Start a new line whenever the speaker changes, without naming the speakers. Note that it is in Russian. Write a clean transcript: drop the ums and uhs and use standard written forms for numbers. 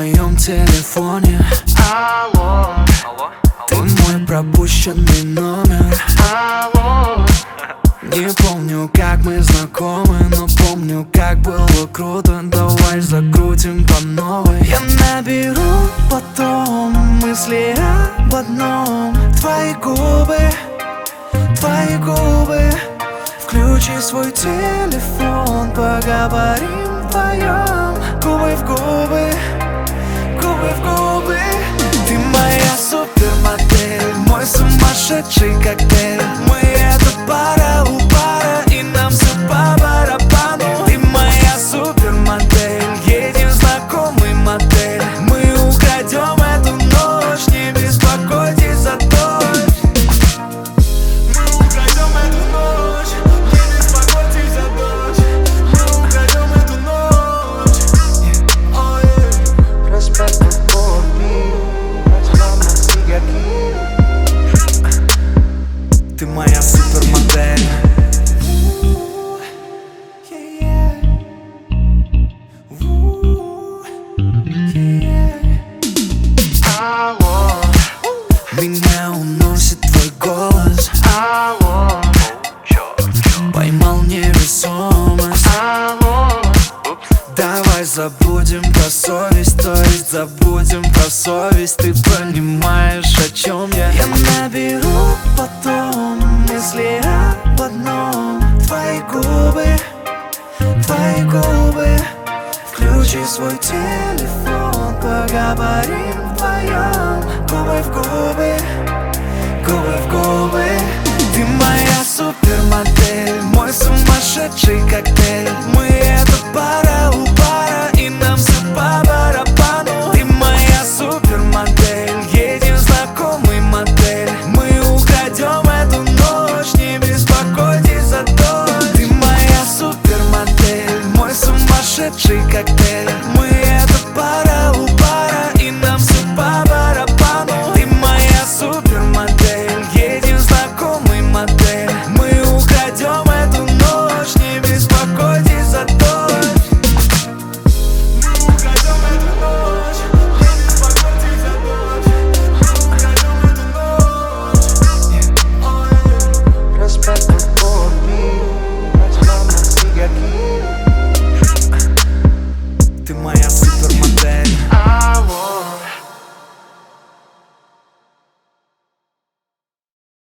моем телефоне.
Алло,
ты мой пропущенный номер.
алло.
Не помню, как мы знакомы, но помню, как было круто. Давай закрутим по новой. Я наберу потом мысли об одном. Твои губы, твои губы. Включи свой телефон, поговорим вдвоем. Губы в губы, губы в губы. Ты моя супермодель, мой сумасшедший коктейль. Мы это пара у пара, и нам все по барабану. Ты моя супермодель, едем в знакомый мотель. Мы украдем эту ночь, не беспокойтесь за дождь. Мы украдем эту ночь, не беспокойтесь за дождь. Мы украдем эту ночь.
Respeto por mí, mama sigue aquí.
Ты моя супермодель.
Алло,
Меня уносит твой голос.
алло,
Поймал невесомость.
алло.
Давай забудем про совесть, то есть забудем про совесть. Ты понимаешь, о чем я? Я наберу потом мысли об одном. Твои губы, твои губы. Включи свой телефон, поговорим вдвоем. Губы в губы, губы в губы. Ты моя супермодель, мой сумасшедший коктейль. Мы это пара у пара, и нам все по барабану. Ты моя супермодель, едем в знакомый мотель. Мы украдем эту ночь, не беспокойтесь за дождь. Ты моя супермодель, мой сумасшедший коктейль. Мы это пара у пара, и нам все по барабану. Ты моя супермодель, едем в знакомый мотель. Мы украдем